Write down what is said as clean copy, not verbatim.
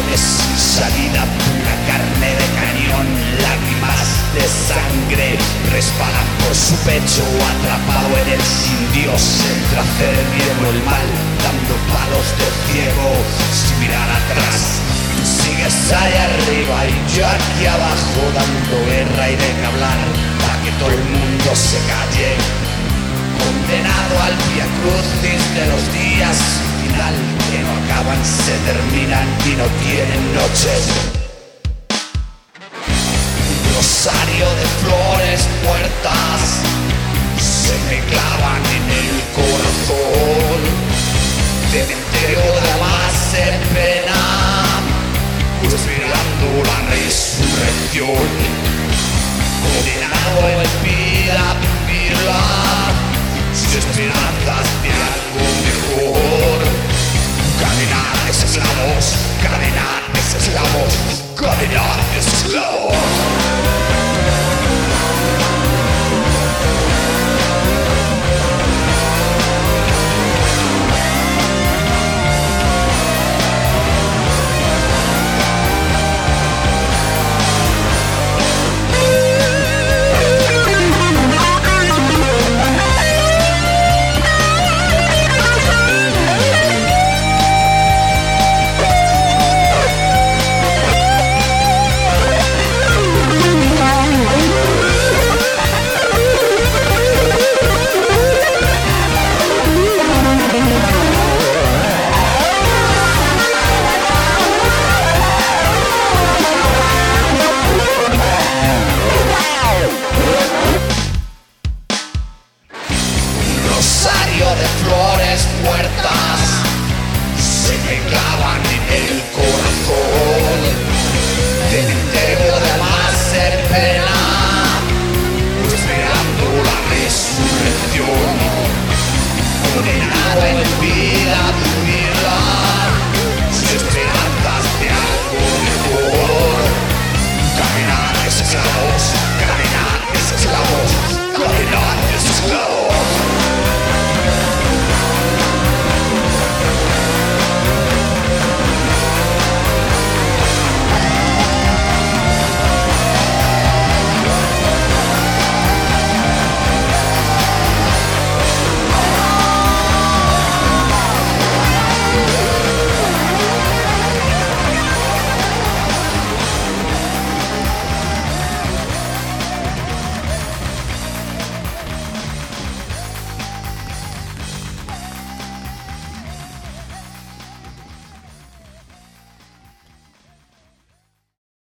túneles sin salida, pura carne de cañón, lágrimas de sangre resbalan por su pecho, atrapado en el sin Dios, entre hacer el bien o el mal, dando palos de ciego sin mirar atrás. Tú sigues allá arriba y yo aquí abajo, dando guerra y de qué hablar, para que todo el mundo se calle, condenado al vía crucis de los días final, que no acaban, se terminan y no tienen noches. Un rosario de flores muertas se me clavan en el corazón, cementerio de almas en pena, esperando la resurrección, condenado en vida a vivirla, sin esperar